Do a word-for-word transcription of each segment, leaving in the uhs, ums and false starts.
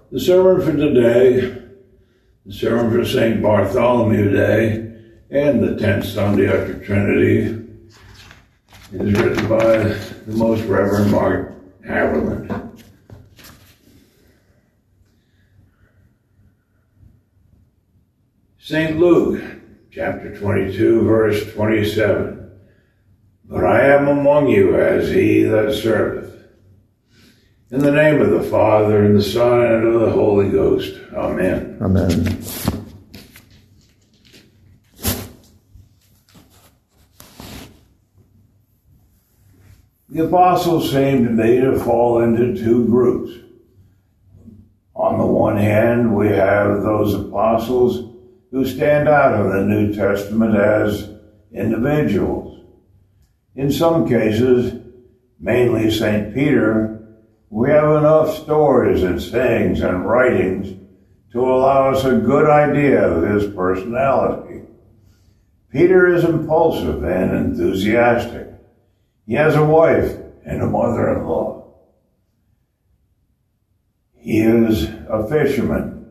The sermon for today, the sermon for Saint Bartholomew Day, and the tenth Sunday after Trinity, is written by the Most Reverend Mark Haverland. Saint Luke, chapter twenty-two, verse twenty-seven. But I am among you as he that serveth. In the name of the Father, and the Son, and of the Holy Ghost. Amen. Amen. The apostles seem to me to fall into two groups. On the one hand, we have those apostles who stand out in the New Testament as individuals. In some cases, mainly Saint Peter, we have enough stories and sayings and writings to allow us a good idea of his personality. Peter is impulsive and enthusiastic. He has a wife and a mother-in-law. He is a fisherman.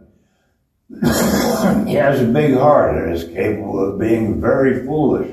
He has a big heart and is capable of being very foolish.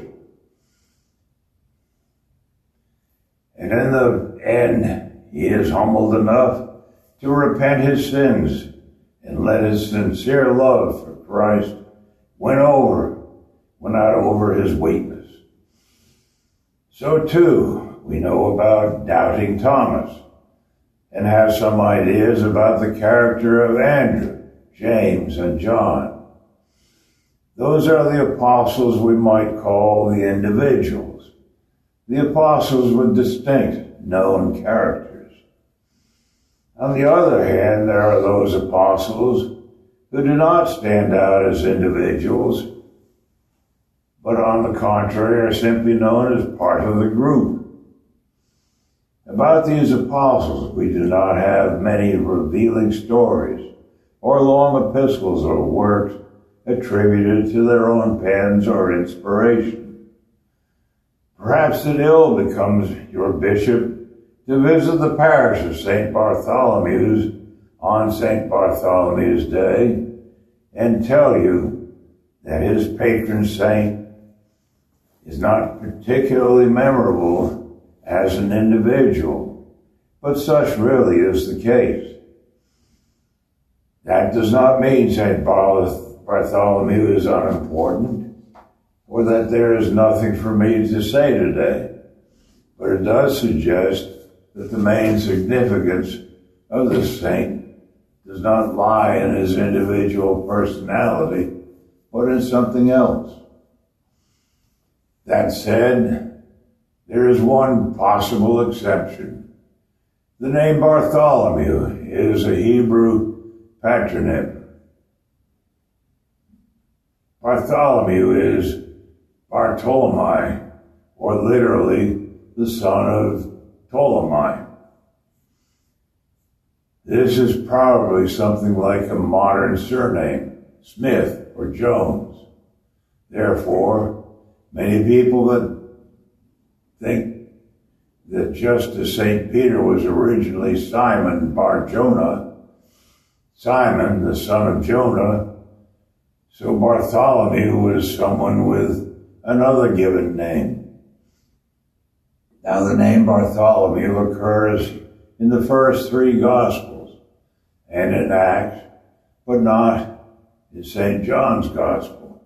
And in the end, he is humbled enough to repent his sins and let his sincere love for Christ win over, win out over his weakness. So too, we know about doubting Thomas and have some ideas about the character of Andrew, James, and John. Those are the apostles we might call the individuals, the apostles with distinct, known characters. On the other hand, there are those apostles who do not stand out as individuals, but on the contrary are simply known as part of the group. About these apostles, we do not have many revealing stories or long epistles or works attributed to their own pens or inspiration. Perhaps it ill becomes your bishop to visit the parish of Saint Bartholomew's on Saint Bartholomew's Day and tell you that his patron saint is not particularly memorable as an individual, but such really is the case. That does not mean Saint Bartholomew is unimportant, or that there is nothing for me to say today, but it does suggest that the main significance of this saint does not lie in his individual personality, but in something else. That said, there is one possible exception. The name Bartholomew is a Hebrew patronym. Bartholomew is Bartolomai, or literally the son of Ptolemy. This is probably something like a modern surname, Smith or Jones. Therefore, many people that think that just as Saint Peter was originally Simon Bar Jonah, Simon, the son of Jonah, so Bartholomew was someone with another given name. Now, the name Bartholomew occurs in the first three Gospels and in Acts, but not in Saint John's Gospel.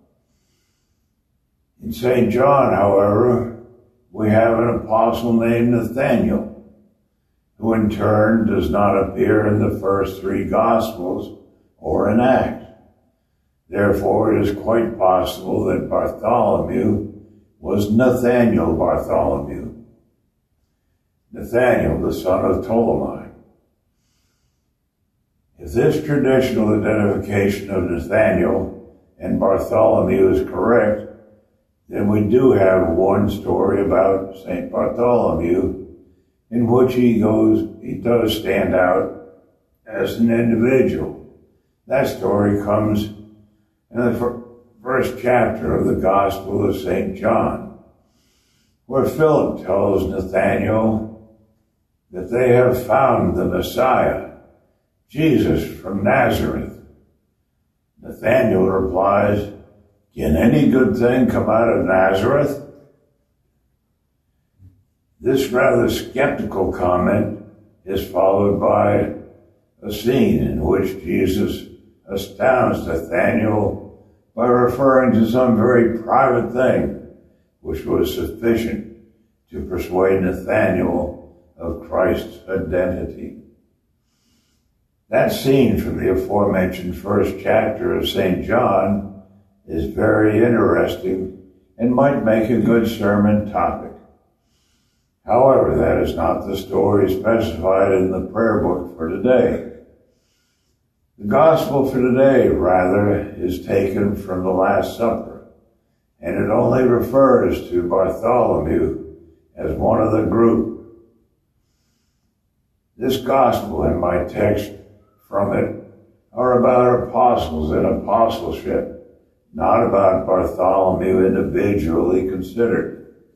In Saint John, however, we have an apostle named Nathaniel, who in turn does not appear in the first three Gospels or in Acts. Therefore, it is quite possible that Bartholomew was Nathaniel Bartholomew. Nathaniel, the son of Ptolemy. If this traditional identification of Nathaniel and Bartholomew is correct, then we do have one story about Saint Bartholomew in which he goes, he does stand out as an individual. That story comes in the first chapter of the Gospel of Saint John, where Philip tells Nathanael that they have found the Messiah, Jesus from Nazareth. Nathanael replies, can any good thing come out of Nazareth? This rather skeptical comment is followed by a scene in which Jesus astounds Nathanael by referring to some very private thing which was sufficient to persuade Nathanael of Christ's identity. That scene from the aforementioned first chapter of Saint John is very interesting and might make a good sermon topic. However, that is not the story specified in the prayer book for today. The gospel for today, rather, is taken from the Last Supper, and it only refers to Bartholomew as one of the group. This gospel and my text from it are about apostles and apostleship, not about Bartholomew individually considered.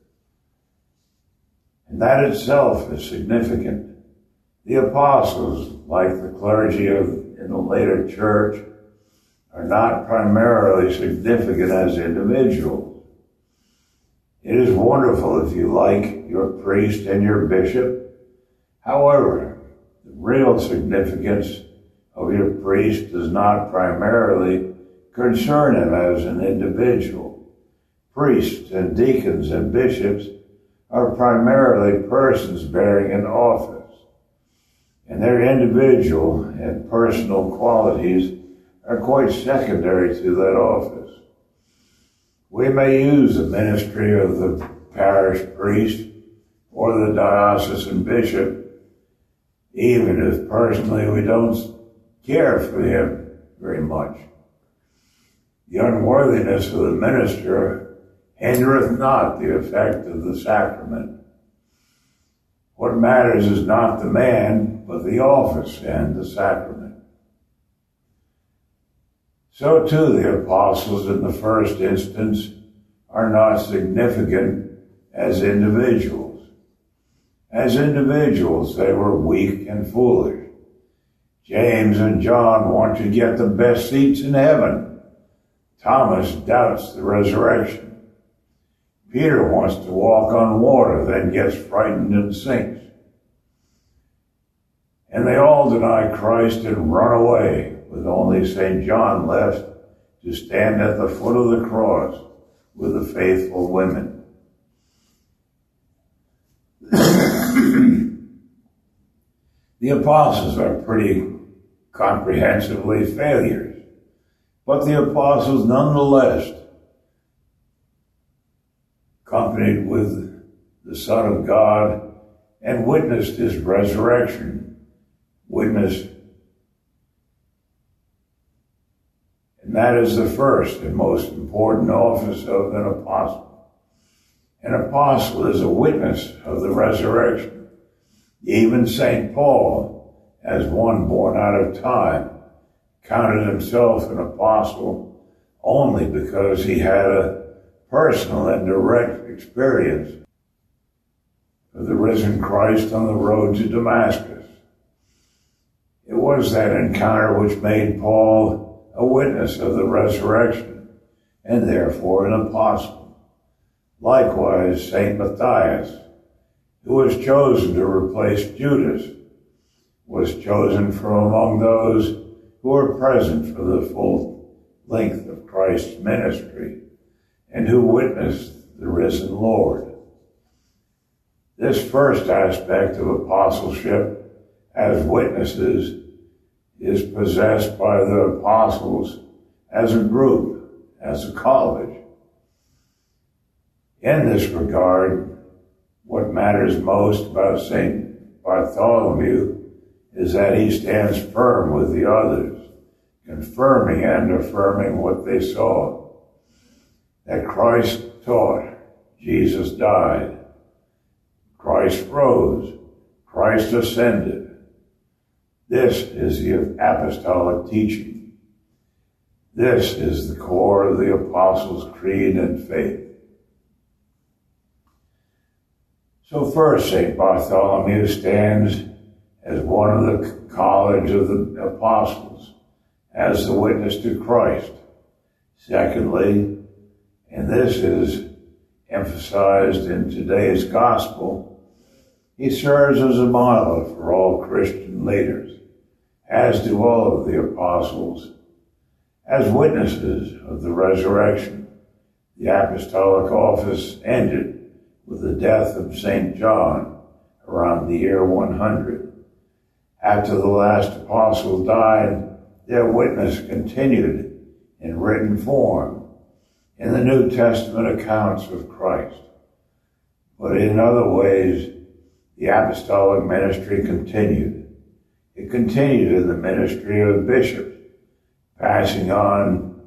And that itself is significant. The apostles, like the clergy of in the later church, are not primarily significant as individuals. It is wonderful if you like your priest and your bishop. However, the real significance of your priest does not primarily concern him as an individual. Priests and deacons and bishops are primarily persons bearing an office, and their individual and personal qualities are quite secondary to that office. We may use the ministry of the parish priest or the diocesan bishop, even if personally we don't care for him very much. The unworthiness of the minister hindereth not the effect of the sacrament. What matters is not the man, but the office and the sacrament. So too the apostles in the first instance are not significant as individuals. As individuals, they were weak and foolish. James and John want to get the best seats in heaven. Thomas doubts the resurrection. Peter wants to walk on water, then gets frightened and sinks. And they all deny Christ and run away, with only Saint John left to stand at the foot of the cross with the faithful women. The apostles are pretty comprehensively failures, but the apostles nonetheless, accompanied with the Son of God and witnessed his resurrection, witnessed, and that is the first and most important office of an apostle. An apostle is a witness of the resurrection. Even Saint Paul, as one born out of time, counted himself an apostle only because he had a personal and direct experience of the risen Christ on the road to Damascus. It was that encounter which made Paul a witness of the resurrection and therefore an apostle. Likewise, Saint Matthias, who was chosen to replace Judas, was chosen from among those who were present for the full length of Christ's ministry and who witnessed the risen Lord. This first aspect of apostleship as witnesses is possessed by the apostles as a group, as a college. In this regard, what matters most about Saint Bartholomew is that he stands firm with the others, confirming and affirming what they saw. That Christ taught, Jesus died, Christ rose, Christ ascended. This is the apostolic teaching. This is the core of the Apostles' Creed and faith. So first, Saint Bartholomew stands as one of the college of the apostles, as the witness to Christ. Secondly, and this is emphasized in today's gospel, he serves as a model for all Christian leaders, as do all of the apostles, as witnesses of the resurrection. The apostolic office ended with the death of Saint John around the year one hundred. After the last apostle died, their witness continued in written form in the New Testament accounts of Christ. But in other ways, the apostolic ministry continued. It continued in the ministry of bishops, passing on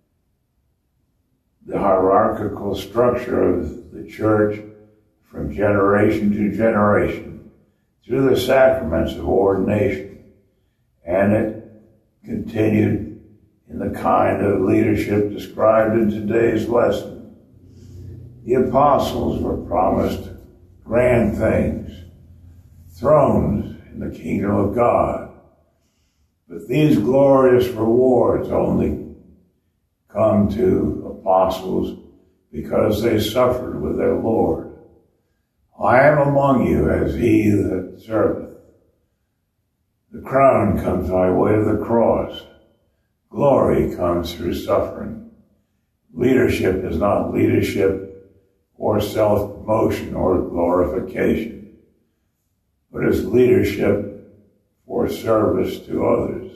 the hierarchical structure of the church from generation to generation through the sacraments of ordination. And it continued in the kind of leadership described in today's lesson. The apostles were promised grand things, thrones in the kingdom of God. But these glorious rewards only come to apostles because they suffered with their Lord. I am among you as he that serveth. The crown comes by way of the cross. Glory comes through suffering. Leadership is not leadership or self-promotion or glorification, but is leadership for service to others.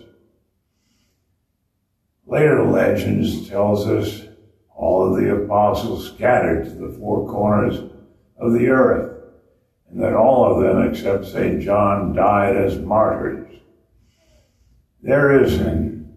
Later legends tells us all of the apostles scattered to the four corners of the earth, and that all of them except Saint John died as martyrs. There is, in,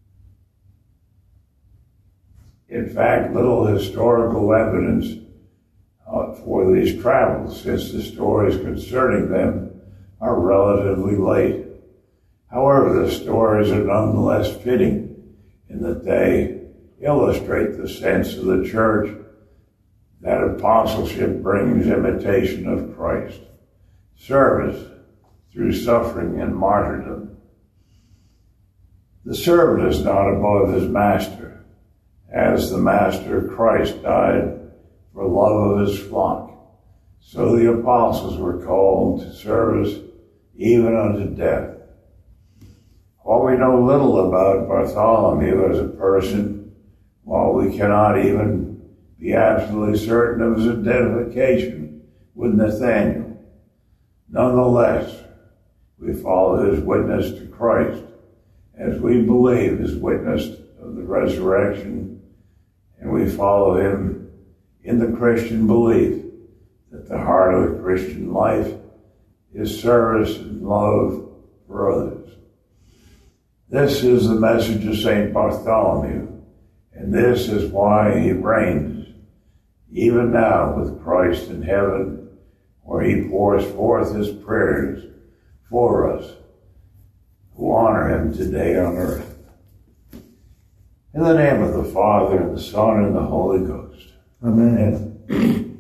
in fact, little historical evidence uh, for these travels, since the stories concerning them are relatively late. However, the stories are nonetheless fitting in that they illustrate the sense of the church that apostleship brings imitation of Christ, service through suffering and martyrdom. The servant is not above his master, as the master Christ died for love of his flock. So the apostles were called to service even unto death. While we know little about Bartholomew as a person, while we cannot even be absolutely certain of his identification with Nathanael, nonetheless, we follow his witness to Christ as we believe his witness of the resurrection, and we follow him in the Christian belief that the heart of the Christian life is service and love for others. This is the message of Saint Bartholomew, and this is why he reigns, even now with Christ in heaven, where he pours forth his prayers for us who honor him today on earth. In the name of the Father, and the Son, and the Holy Ghost. Amen. Amen.